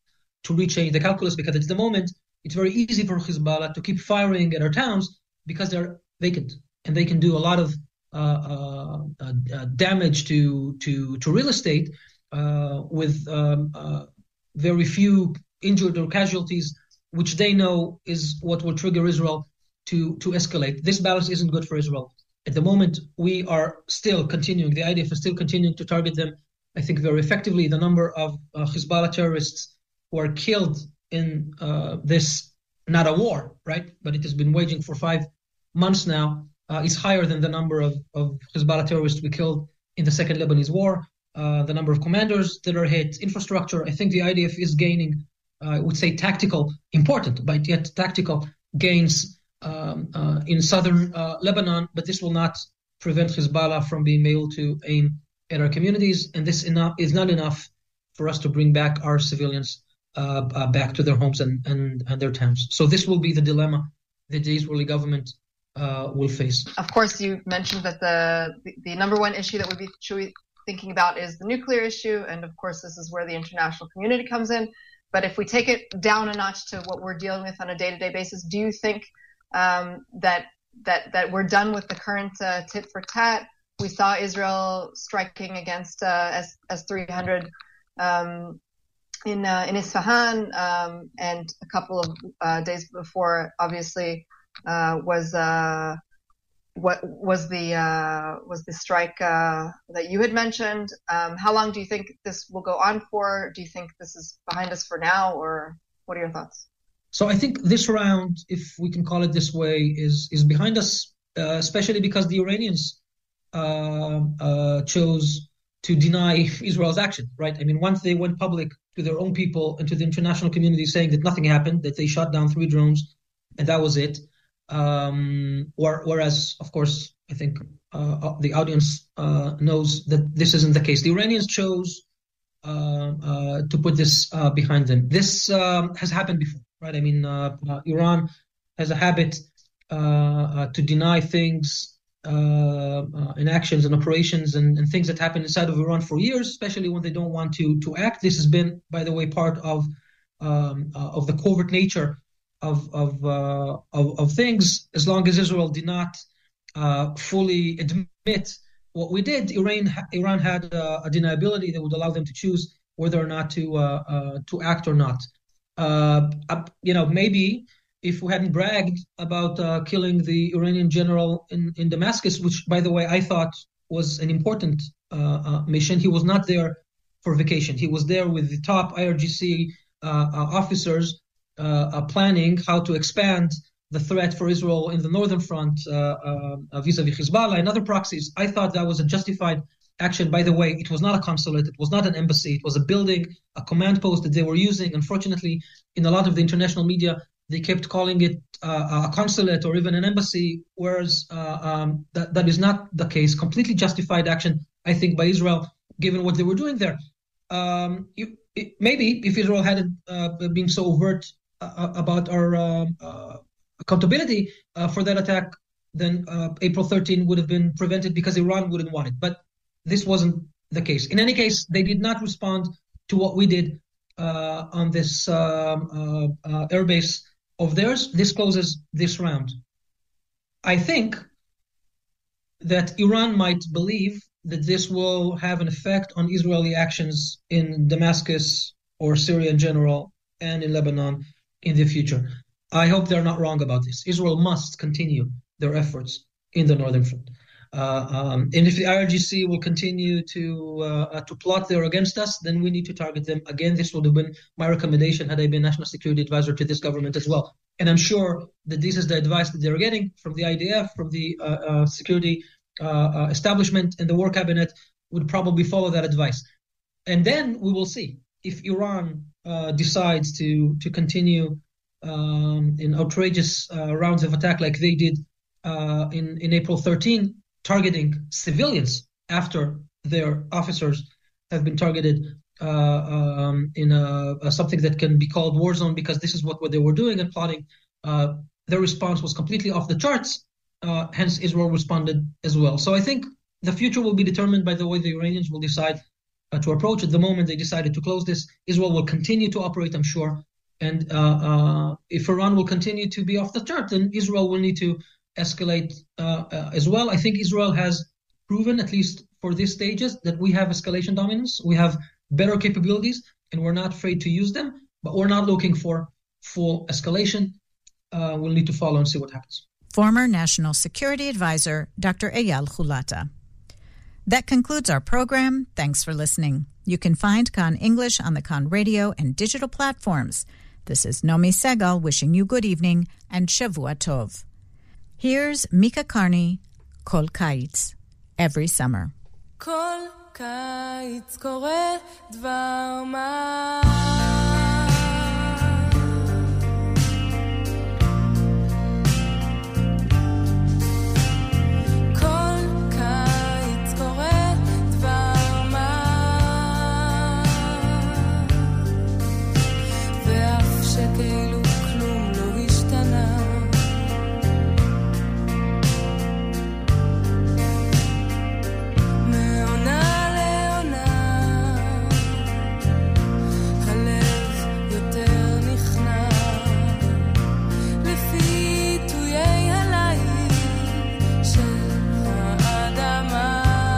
to rechange the calculus, because at the moment, it's very easy for Hezbollah to keep firing at our towns because they're vacant, and they can do a lot of uh, uh, uh, damage to to to real estate, uh, with um, uh, very few injured or casualties, which they know is what will trigger Israel to to escalate. This balance isn't good for Israel. At the moment, we are still continuing, the I D F is still continuing to target them, I think, very effectively. The number of uh, Hezbollah terrorists who are killed in uh, this, not a war, right, but it has been waging for five months now, uh, is higher than the number of, of Hezbollah terrorists we killed in the Second Lebanese War. Uh, the number of commanders that are hit, infrastructure. I think the I D F is gaining, uh, I would say, tactical, important, but yet tactical gains Um, uh, in southern uh, Lebanon, but this will not prevent Hezbollah from being able to aim at our communities, and this enough, is not enough for us to bring back our civilians uh, uh, back to their homes and, and, and their towns. So this will be the dilemma that the Israeli government uh, will face. Of course, you mentioned that the, the the number one issue that we be, should be thinking about is the nuclear issue, and of course this is where the international community comes in. But if we take it down a notch to what we're dealing with on a day-to-day basis, do you think Um, that that that we're done with the current uh, tit for tat? We saw Israel striking against uh, S three hundred um, in uh, in Isfahan, um, and a couple of uh, days before, obviously, uh, was uh, what was the uh, was the strike uh, that you had mentioned. Um, how long do you think this will go on for? Do you think this is behind us for now, or what are your thoughts? So I think this round, if we can call it this way, is is behind us, uh, especially because the Iranians uh, uh, chose to deny Israel's action, right? I mean, once they went public to their own people and to the international community saying that nothing happened, that they shot down three drones, and that was it. Um, whereas, of course, I think uh, the audience uh, knows that this isn't the case. The Iranians chose uh, uh, to put this uh, behind them. This um, has happened before. Right, I mean, uh, uh, Iran has a habit uh, uh, to deny things uh, uh, in actions and operations and, and things that happen inside of Iran for years, especially when they don't want to to act. This has been, by the way, part of um, uh, of the covert nature of of, uh, of of things. As long as Israel did not uh, fully admit what we did, Iran Iran had uh, a deniability that would allow them to choose whether or not to uh, uh, to act or not. Uh, you know, maybe if we hadn't bragged about uh, killing the Iranian general in, in Damascus, which, by the way, I thought was an important uh, uh, mission, he was not there for vacation. He was there with the top I R G C uh, uh, officers uh, uh, planning how to expand the threat for Israel in the northern front uh, uh, vis-a-vis Hezbollah and other proxies. I thought that was a justified action. By the way, it was not a consulate, it was not an embassy, it was a building, a command post that they were using. Unfortunately, in a lot of the international media, they kept calling it uh, a consulate or even an embassy, whereas uh, um, that, that is not the case. Completely justified action, I think, by Israel, given what they were doing there. Um, you, it, maybe if Israel hadn't uh, been so overt uh, about our uh, uh, accountability uh, for that attack, then uh, April thirteenth would have been prevented because Iran wouldn't want it. But this wasn't the case. In any case, they did not respond to what we did uh, on this um, uh, uh, airbase of theirs. This closes this round. I think that Iran might believe that this will have an effect on Israeli actions in Damascus or Syria in general and in Lebanon in the future. I hope they're not wrong about this. Israel must continue their efforts in the northern front. Uh, um, and if the I R G C will continue to uh, uh, to plot there against us, then we need to target them. Again, this would have been my recommendation had I been National Security Advisor to this government as well. And I'm sure that this is the advice that they're getting from the I D F, from the uh, uh, security uh, uh, establishment, and the War Cabinet would probably follow that advice. And then we will see if Iran uh, decides to to continue um, in outrageous uh, rounds of attack like they did uh, in, in April thirteenth, targeting civilians after their officers have been targeted uh, um, in a, a something that can be called war zone, because this is what, what they were doing and plotting. Uh, their response was completely off the charts. Uh, hence, Israel responded as well. So I think the future will be determined by the way the Iranians will decide uh, to approach. At the moment they decided to close this, Israel will continue to operate, I'm sure. And uh, uh, if Iran will continue to be off the chart, then Israel will need to escalate uh, uh, as well. I think Israel has proven, at least for these stages, that we have escalation dominance. We have better capabilities, and we're not afraid to use them, but we're not looking for full escalation. Uh, we'll need to follow and see what happens. Former National Security Advisor, Doctor Eyal Chulata. That concludes our program. Thanks for listening. You can find Khan English on the Khan radio and digital platforms. This is Nomi Segal wishing you good evening and Shavua Tov. Here's Mika Karni, Kol Kaitz, every summer. Kol Kaitz kore dvar ma כאילו כלום לא השתנה מעונה לעונה הלב יותר נכנע לפי טויי הליל של האדמה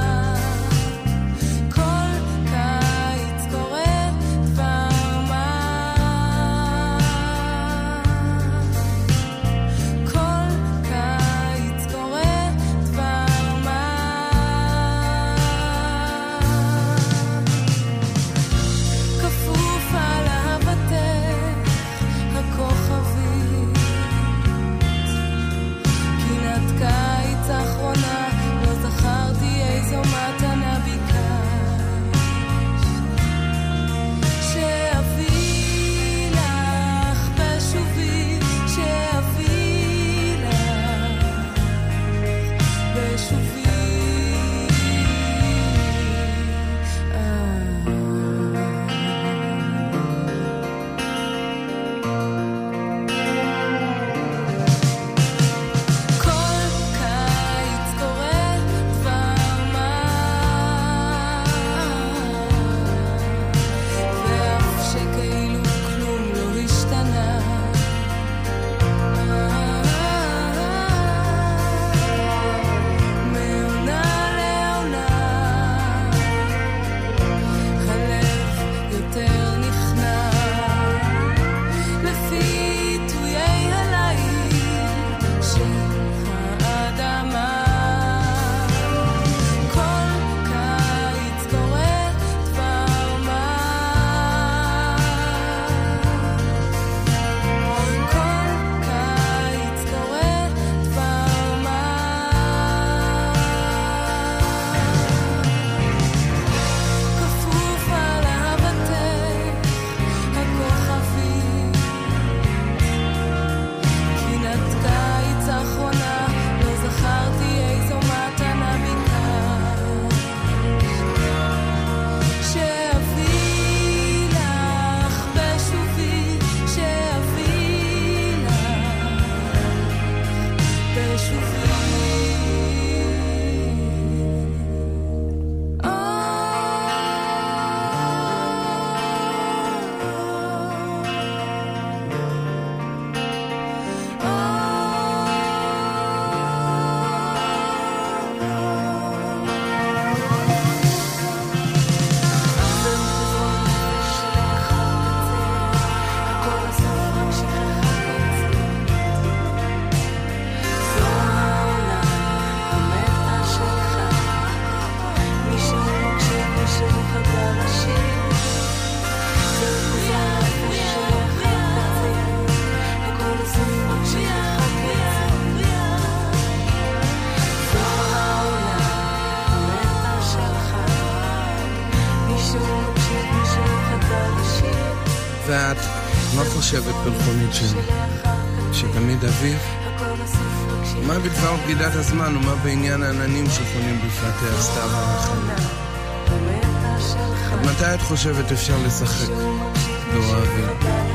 ואת, מה חושבת פלחונית שלי? שתמיד אביב? מה בדבר בגידת הזמן ומה בעניין העננים שחונים בפלטי הסתיו הרחמים? עד מתי את חושבת אפשר לשחק באוהבים?